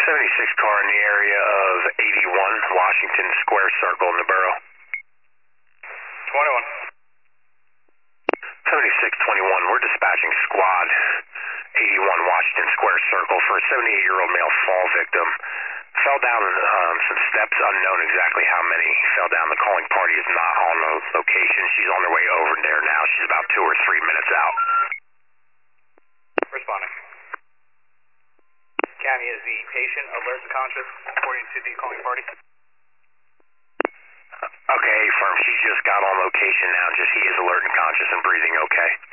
76 car in the area of 81 Washington Square Circle in the borough. 21. 7621, we're dispatching squad 81 Washington Square Circle for a 78-year-old male fall victim. Fell down some steps, unknown exactly how many fell down. The calling party is not on the location. She's on their way over there now. She's about 2 or 3 minutes out. Responding. Cammy, is the patient alert and conscious according to the calling party? Okay, firm. She just got on location now. Just he is alert and conscious and breathing okay.